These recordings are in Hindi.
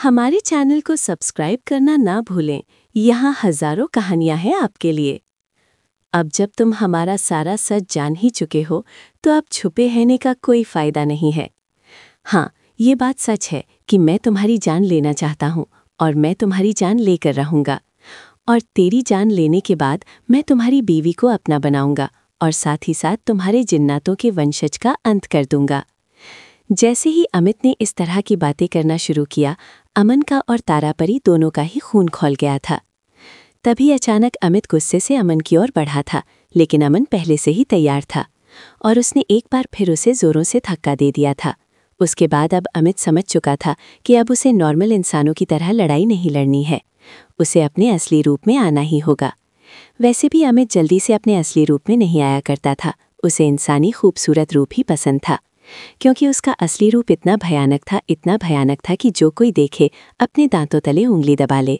हमारे चैनल को सब्सक्राइब करना ना भूलें। यहाँ हजारों कहानियां हैं आपके लिए। अब जब तुम हमारा सारा सच जान ही चुके हो तो अब छुपे रहने का कोई फायदा नहीं है। हाँ, ये बात सच है कि मैं तुम्हारी जान लेना चाहता हूँ और मैं तुम्हारी जान लेकर रहूँगा। और तेरी जान लेने के बाद मैं तुम्हारी बीवी को अपना बनाऊंगा और साथ ही साथ तुम्हारे जिन्नातों के वंशज का अंत कर दूंगा। जैसे ही अमित ने इस तरह की बातें करना शुरू किया, अमन का और तारापरी दोनों का ही खून खौल गया था। तभी अचानक अमित गुस्से से अमन की ओर बढ़ा था, लेकिन अमन पहले से ही तैयार था और उसने एक बार फिर उसे जोरों से धक्का दे दिया था। उसके बाद अब अमित समझ चुका था कि अब उसे नॉर्मल इंसानों की तरह लड़ाई नहीं लड़नी है, उसे अपने असली रूप में आना ही होगा। वैसे भी अमित जल्दी से अपने असली रूप में नहीं आया करता था, उसे इंसानी खूबसूरत रूप ही पसंद था, क्योंकि उसका असली रूप इतना भयानक था कि जो कोई देखे अपने दांतों तले उंगली दबा ले।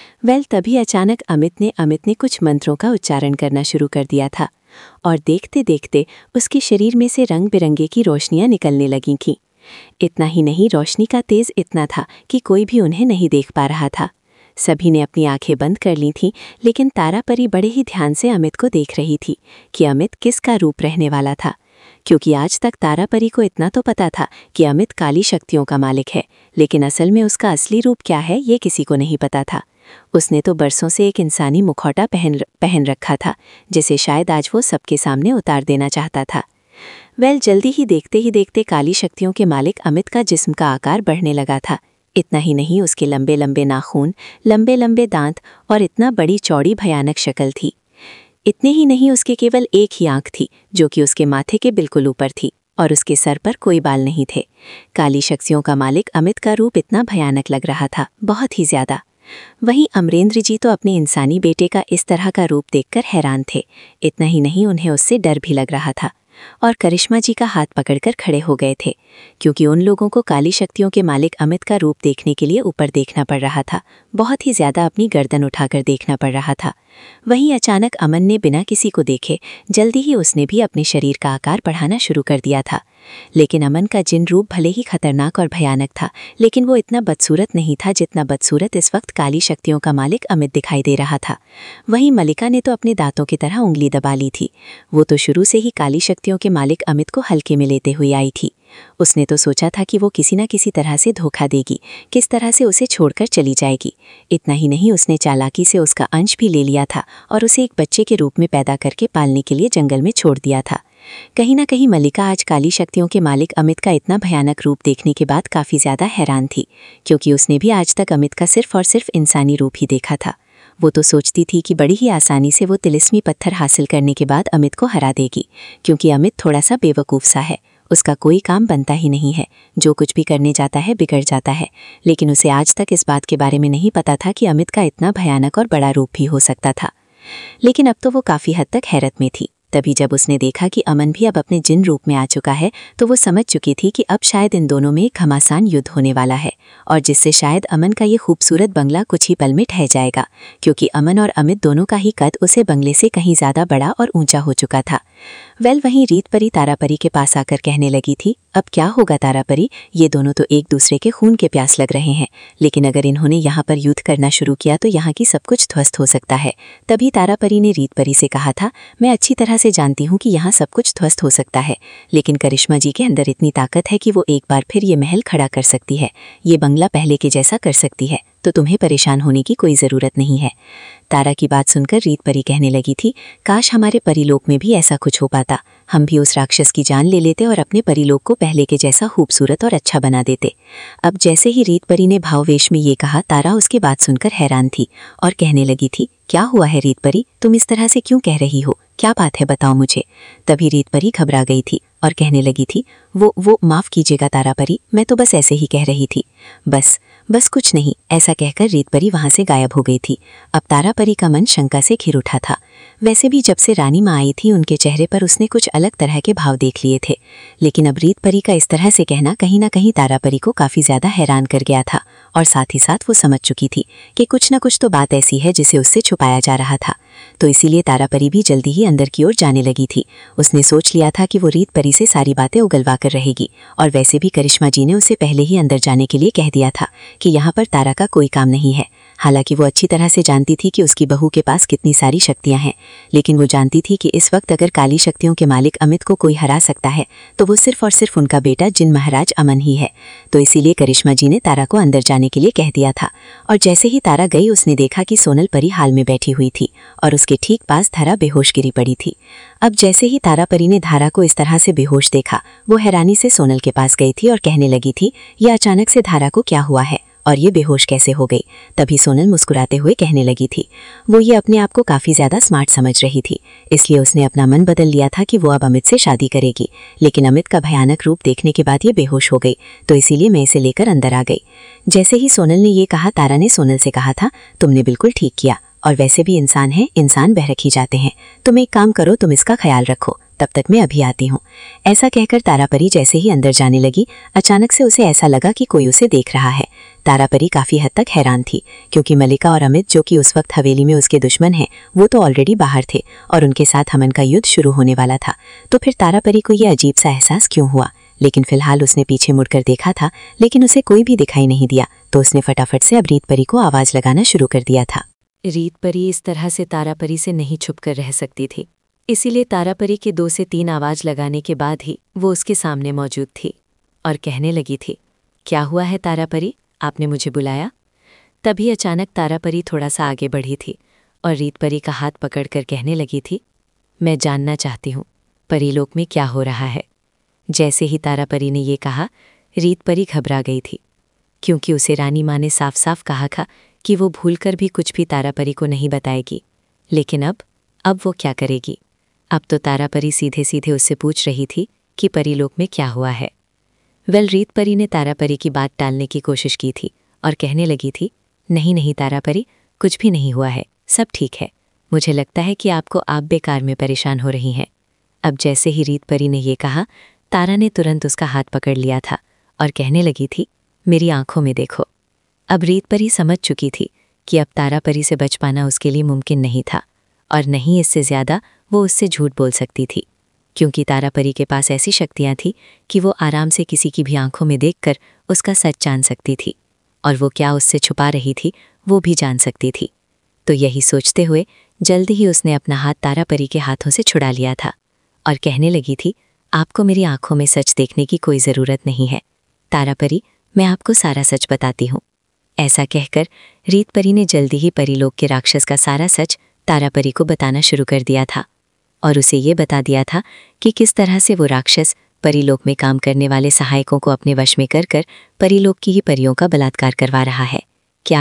तभी अचानक अमित ने कुछ मंत्रों का उच्चारण करना शुरू कर दिया था और देखते देखते उसके शरीर में से रंग बिरंगे की रोशनियां निकलने लगी थीं। इतना ही नहीं, रोशनी का तेज इतना था कि कोई भी उन्हें नहीं देख पा रहा था। सभी ने अपनी आंखें बंद कर ली थीं, लेकिन तारापरी बड़े ही ध्यान से अमित को देख रही थी कि अमित किसका रूप रहने वाला था, क्योंकि आज तक तारापरी को इतना तो पता था कि अमित काली शक्तियों का मालिक है, लेकिन असल में उसका असली रूप क्या है ये किसी को नहीं पता था। उसने तो बरसों से एक इंसानी मुखौटा पहन रखा था, जिसे शायद आज वो सबके सामने उतार देना चाहता था। जल्दी ही देखते काली शक्तियों के मालिक अमित का जिस्म का आकार बढ़ने लगा था। इतना ही नहीं, उसके लंबे लंबे नाखून, लंबे लंबे दांत और इतना बड़ी चौड़ी भयानक शक्ल थी। इतने ही नहीं, उसके केवल एक ही आंख थी जो कि उसके माथे के बिल्कुल ऊपर थी और उसके सर पर कोई बाल नहीं थे। काली शक्तियों का मालिक अमित का रूप इतना भयानक लग रहा था, बहुत ही ज्यादा। वहीं अमरेंद्र जी तो अपने इंसानी बेटे का इस तरह का रूप देखकर हैरान थे। इतना ही नहीं, उन्हें उससे डर भी लग रहा था और करिश्मा जी का हाथ पकड़कर खड़े हो गए थे, क्योंकि उन लोगों को काली शक्तियों के मालिक अमित का रूप देखने के लिए ऊपर देखना पड़ रहा था, बहुत ही ज्यादा अपनी गर्दन उठाकर देखना पड़ रहा था। वहीं अचानक अमन ने बिना किसी को देखे जल्दी ही उसने भी अपने शरीर का आकार बढ़ाना शुरू कर दिया था। लेकिन अमन का जिन रूप भले ही खतरनाक और भयानक था, लेकिन वो इतना बदसूरत नहीं था जितना बदसूरत इस वक्त काली शक्तियों का मालिक अमित दिखाई दे रहा था। वहीं मलिका ने तो अपने दांतों की तरह उंगली दबा ली थी। वो तो शुरू से ही काली शक्तियों के मालिक अमित को हल्के में लेते हुए आई थी। उसने तो सोचा था कि वो किसी न किसी तरह से धोखा देगी, किस तरह से उसे छोड़कर चली जाएगी। इतना ही नहीं, उसने चालाकी से उसका अंश भी ले लिया था और उसे एक बच्चे के रूप में पैदा करके पालने के लिए जंगल में छोड़ दिया था। कहीं ना कहीं मलिका आज काली शक्तियों के मालिक अमित का इतना भयानक रूप देखने के बाद काफ़ी ज़्यादा हैरान थी, क्योंकि उसने भी आज तक अमित का सिर्फ और सिर्फ इंसानी रूप ही देखा था। वो तो सोचती थी कि बड़ी ही आसानी से वो तिलिस्मी पत्थर हासिल करने के बाद अमित को हरा देगी, क्योंकि अमित थोड़ा सा बेवकूफ़ सा है, उसका कोई काम बनता ही नहीं है, जो कुछ भी करने जाता है बिगड़ जाता है। लेकिन उसे आज तक इस बात के बारे में नहीं पता था कि अमित का इतना भयानक और बड़ा रूप भी हो सकता था। लेकिन अब तो वो काफ़ी हद तक हैरत में थी। तभी जब उसने देखा कि अमन भी अब अपने जिन रूप में आ चुका है, तो वो समझ चुकी थी कि अब शायद इन दोनों में एक घमासान युद्ध होने वाला है, और जिससे शायद अमन का ये खूबसूरत बंगला कुछ ही पल में ढह जाएगा, क्योंकि अमन और अमित दोनों का ही कद उसे बंगले से कहीं ज़्यादा बड़ा और ऊंचा हो चुका था। वहीं रीत परी तारापरी के पास आकर कहने लगी थी, अब क्या होगा तारापरी, ये दोनों तो एक दूसरे के खून के प्यास लग रहे हैं, लेकिन अगर इन्होंने यहाँ पर युद्ध करना शुरू किया तो यहाँ की सब कुछ ध्वस्त हो सकता है। तभी तारापरी ने रीत परी से कहा था, मैं अच्छी तरह से जानती हूँ कि यहाँ सब कुछ ध्वस्त हो सकता है, लेकिन करिश्मा जी के अंदर इतनी ताकत है कि वो एक बार फिर ये महल खड़ा कर सकती है, ये बंगला पहले के जैसा कर सकती है, तो तुम्हें परेशान होने की कोई ज़रूरत नहीं है। तारा की बात सुनकर रीत परी कहने लगी थी, काश हमारे परीलोक में भी ऐसा कुछ हो पाता, हम भी उस राक्षस की जान ले लेते और अपने परीलोक को पहले के जैसा खूबसूरत और अच्छा बना देते। अब जैसे ही रीत परी ने भाववेश में ये कहा, तारा उसकी बात सुनकर हैरान थी और कहने लगी थी, क्या हुआ है रीत परी, तुम इस तरह से क्यों कह रही हो, क्या बात है, बताओ मुझे। तभी रीत परी घबरा गई थी और कहने लगी थी, वो माफ़ कीजिएगा तारापरी, मैं तो बस ऐसे ही कह रही थी, बस कुछ नहीं। ऐसा कहकर रीत परी वहां से गायब हो गई थी। अब तारापरी का मन शंका से घिर उठा था। वैसे भी जब से रानी माँ आई थी, उनके चेहरे पर उसने कुछ अलग तरह के भाव देख लिए थे, लेकिन अब रीत परी का इस तरह से कहना कहीं ना कहीं तारापरी को काफ़ी ज़्यादा हैरान कर गया था, और साथ ही साथ वो समझ चुकी थी कि कुछ न कुछ तो बात ऐसी है जिसे उससे छुपाया जा रहा था। तो इसीलिए तारापरी भी जल्दी ही अंदर की ओर जाने लगी थी। उसने सोच लिया था कि वो रीत परी से सारी बातें उगलवा कर रहेगी, और वैसे भी करिश्मा जी ने उसे पहले ही अंदर जाने के लिए कह दिया था कि यहाँ पर तारा का कोई काम नहीं है। हालांकि वो अच्छी तरह से जानती थी कि उसकी बहू के पास कितनी सारी शक्तियां हैं, लेकिन वो जानती थी कि इस वक्त अगर काली शक्तियों के मालिक अमित को कोई हरा सकता है तो वो सिर्फ और सिर्फ उनका बेटा जिन महाराज अमन ही है। तो इसीलिए करिश्मा जी ने तारा को अंदर जाने के लिए कह दिया था। और जैसे ही तारा गई उसने देखा कि सोनल परी हाल में बैठी हुई थी और उसके ठीक पास धारा बेहोश गिरी पड़ी थी। अब जैसे ही तारा परी ने धारा को इस तरह से बेहोश देखा, वो हैरानी से सोनल के पास गई थी और कहने लगी थी, ये अचानक से धारा को क्या हुआ है और ये बेहोश कैसे हो गई। तभी सोनल मुस्कुराते हुए कहने लगी थी, वो ये अपने आप को काफी ज्यादा स्मार्ट समझ रही थी, इसलिए उसने अपना मन बदल लिया था कि वो अब अमित से शादी करेगी। लेकिन अमित का भयानक रूप देखने के बाद ये बेहोश हो गई, तो इसीलिए मैं इसे लेकर अंदर आ गई। जैसे ही सोनल ने ये कहा, तारा ने सोनल से कहा था, तुमने बिल्कुल ठीक किया, और वैसे भी इंसान है, इंसान बहरख जाते हैं। तुम एक काम करो, तुम इसका ख्याल रखो, तब तक मैं अभी आती हूँ। ऐसा कहकर तारापरी जैसे ही अंदर जाने लगी, अचानक से उसे ऐसा लगा कि कोई उसे देख रहा है। तारापरी काफी हद तक हैरान थी, क्योंकि मलिका और अमित, जो कि उस वक्त हवेली में उसके दुश्मन हैं, वो तो ऑलरेडी बाहर थे और उनके साथ अमन का युद्ध शुरू होने वाला था। तो फिर तारापरी को यह अजीब सा एहसास क्यों हुआ। लेकिन फिलहाल उसने पीछे मुड़कर देखा था, लेकिन उसे कोई भी दिखाई नहीं दिया। तो उसने फटाफट से अब रीत परी को आवाज लगाना शुरू कर दिया था। रीत परी इस तरह से तारापरी से नहीं छुप कर रह सकती थी, इसीलिए तारापरी के 2 से 3 आवाज लगाने के बाद ही वो उसके सामने मौजूद थी और कहने लगी थी, क्या हुआ है तारापरी, आपने मुझे बुलाया। तभी अचानक तारापरी थोड़ा सा आगे बढ़ी थी और रीत परी का हाथ पकड़कर कहने लगी थी, मैं जानना चाहती हूँ परीलोक में क्या हो रहा है। जैसे ही तारापरी ने ये कहा, रीत परी घबरा गई थी, क्योंकि उसे रानी माँ ने साफ साफ कहा था कि वो भूलकर भी कुछ भी तारापरी को नहीं बताएगी। लेकिन अब वो क्या करेगी। अब तो तारापरी सीधे सीधे उससे पूछ रही थी कि परीलोक में क्या हुआ है। रीत परी ने तारापरी की बात टालने की कोशिश की थी और कहने लगी थी, नहीं नहीं तारापरी, कुछ भी नहीं हुआ है, सब ठीक है। मुझे लगता है कि आप बेकार में परेशान हो रही हैं। अब जैसे ही रीत परी ने ये कहा, तारा ने तुरंत उसका हाथ पकड़ लिया था और कहने लगी थी, मेरी आंखों में देखो। अब रीत परी समझ चुकी थी कि अब तारापरी से बच पाना उसके लिए मुमकिन नहीं था, और नहीं इससे ज्यादा वो उससे झूठ बोल सकती थी, क्योंकि तारापरी के पास ऐसी शक्तियां थी कि वो आराम से किसी की भी आंखों में देखकर उसका सच जान सकती थी, और वो क्या उससे छुपा रही थी वो भी जान सकती थी। तो यही सोचते हुए जल्दी ही उसने अपना हाथ तारापरी के हाथों से छुड़ा लिया था और कहने लगी थी, आपको मेरी आंखों में सच देखने की कोई ज़रूरत नहीं है तारापरी, मैं आपको सारा सच बताती हूँ। ऐसा कहकर रीत परी ने जल्दी ही परीलोक के राक्षस का सारा सच तारापरी को बताना शुरू कर दिया था, और उसे ये बता दिया था कि किस तरह से वो राक्षस परीलोक में काम करने वाले सहायकों को अपने वश में कर परीलोक की ही परियों का बलात्कार करवा रहा है। क्या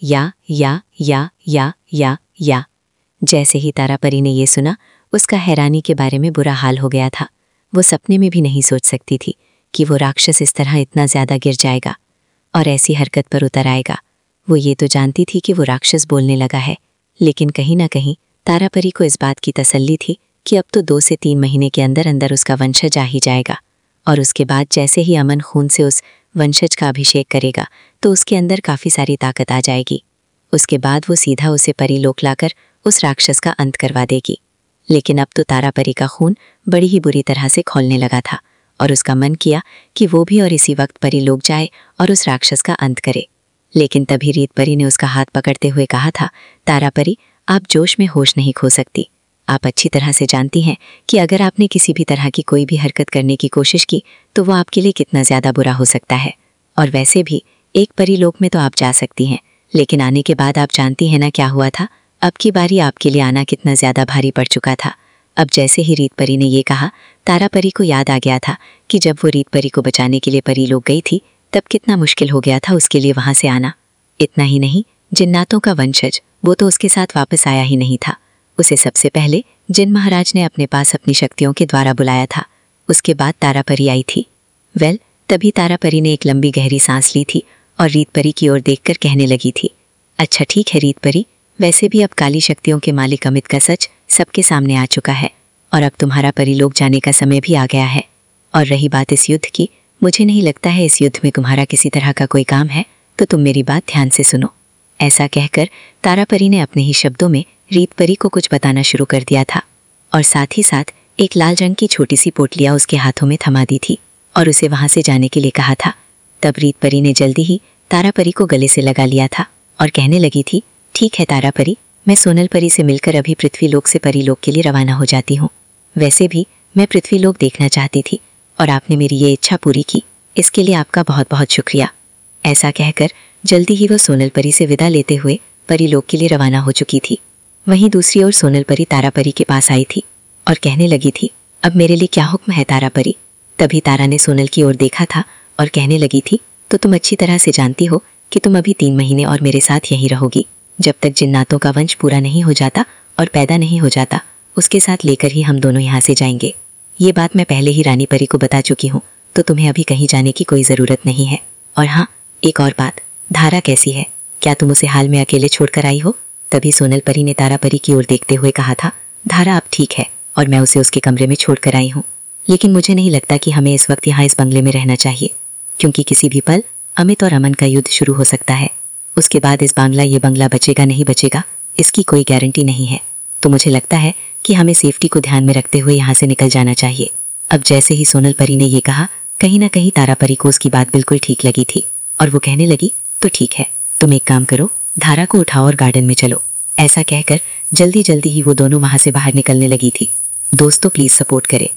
या। जैसे ही तारापरी ने ये सुना, उसका हैरानी के बारे में बुरा हाल हो गया था। वो सपने में भी नहीं सोच सकती थी कि वो राक्षस इस तरह इतना ज्यादा गिर जाएगा और ऐसी हरकत पर उतर आएगा। वो ये तो जानती थी कि वो राक्षस बोलने लगा है, लेकिन कहीं ना कहीं तारापरी को इस बात की तसल्ली थी कि अब तो 2 से 3 महीने के अंदर अंदर उसका वंशज आ ही जाएगा, और उसके बाद जैसे ही अमन खून से उस वंशज का अभिषेक करेगा तो उसके अंदर काफ़ी सारी ताकत आ जाएगी। उसके बाद वो सीधा उसे परीलोक लाकर उस राक्षस का अंत करवा देगी। लेकिन अब तो तारापरी का खून बड़ी ही बुरी तरह से खौलने लगा था, और उसका मन किया कि वो भी और इसी वक्त परीलोक जाए और उस राक्षस का अंत करे। लेकिन तभी रीत परी ने उसका हाथ पकड़ते हुए कहा था, तारापरी, आप जोश में होश नहीं खो सकती। आप अच्छी तरह से जानती हैं कि अगर आपने किसी भी तरह की कोई भी हरकत करने की कोशिश की तो वो आपके लिए कितना ज़्यादा बुरा हो सकता है। और वैसे भी एक परीलोक में तो आप जा सकती हैं, लेकिन आने के बाद आप जानती हैं ना क्या हुआ था। अब की बारी आपके लिए आना कितना ज़्यादा भारी पड़ चुका था। अब जैसे ही रीत परी ने ये कहा, तारापरी को याद आ गया था कि जब वो रीत परी को बचाने के लिए परीलोक गई थी तब कितना मुश्किल हो गया था उसके लिए वहाँ से आना। इतना ही नहीं, जिन्नातों का वंशज वो तो उसके साथ वापस आया ही नहीं था। उसे सबसे पहले जिन महाराज ने अपने पास अपनी शक्तियों के द्वारा बुलाया था, उसके बाद तारापरी आई थी। तभी तारापरी ने एक लंबी गहरी सांस ली थी और रीत परी की ओर देखकर कहने लगी थी, अच्छा ठीक है रीत परी, वैसे भी अब काली शक्तियों के मालिक अमित का सच सबके सामने आ चुका है और अब तुम्हारा परीलोक जाने का समय भी आ गया है। और रही बात इस युद्ध की, मुझे नहीं लगता है इस युद्ध में तुम्हारा किसी तरह का कोई काम है, तो तुम मेरी बात ध्यान से सुनो। ऐसा कहकर तारापरी ने अपने ही शब्दों में रीत परी को कुछ बताना शुरू कर दिया था और साथ ही साथ एक लाल रंग की छोटी सी पोटलियाँ उसके हाथों में थमा दी थी और उसे वहां से जाने के लिए कहा था। तब रीत परी ने जल्दी ही तारा परी को गले से लगा लिया था और कहने लगी थी, ठीक है तारा परी, मैं सोनल परी से मिलकर अभी पृथ्वीलोक से परीलोक के लिए रवाना हो जाती हूँ। वैसे भी मैं पृथ्वीलोक देखना चाहती थी और आपने मेरी ये इच्छा पूरी की, इसके लिए आपका बहुत बहुत शुक्रिया। ऐसा कहकर जल्दी ही वो सोनल परी से विदा लेते हुए परीलोक के लिए रवाना हो चुकी थी। वहीं दूसरी ओर सोनल परी तारा परी के पास आई थी और कहने लगी थी, अब मेरे लिए क्या हुक्म है तारा परी। तभी तारा ने सोनल की ओर देखा था और कहने लगी थी, तो तुम अच्छी तरह से जानती हो कि तुम अभी 3 महीने और मेरे साथ यहीं रहोगी। जब तक जिन्नातों का वंश पूरा नहीं हो जाता और पैदा नहीं हो जाता, उसके साथ लेकर ही हम दोनों यहाँ से जाएंगे। ये बात मैं पहले ही रानी परी को बता चुकी हूँ, तो तुम्हें अभी कहीं जाने की कोई ज़रूरत नहीं है। और हाँ, एक और बात, धारा कैसी है, क्या तुम उसे हाल में अकेले छोड़कर आई हो? तभी सोनल परी ने तारा परी की ओर देखते हुए कहा था, धारा अब ठीक है और मैं उसे उसके कमरे में छोड़कर आई हूँ, लेकिन मुझे नहीं लगता कि हमें इस वक्त यहाँ इस बंगले में रहना चाहिए, क्योंकि किसी भी पल अमित और अमन का युद्ध शुरू हो सकता है। उसके बाद ये बंगला बचेगा नहीं बचेगा, इसकी कोई गारंटी नहीं है। तो मुझे लगता है कि हमें सेफ्टी को ध्यान में रखते हुए यहाँ से निकल जाना चाहिए। अब जैसे ही सोनल परी ने ये कहा, कहीं ना कहीं तारा परी को उसकी बात बिल्कुल ठीक लगी थी और वो कहने लगी, तो ठीक है, तुम एक काम करो, धारा को उठाओ और गार्डन में चलो। ऐसा कहकर जल्दी जल्दी ही वो दोनों वहां से बाहर निकलने लगी थी। दोस्तों प्लीज सपोर्ट करें।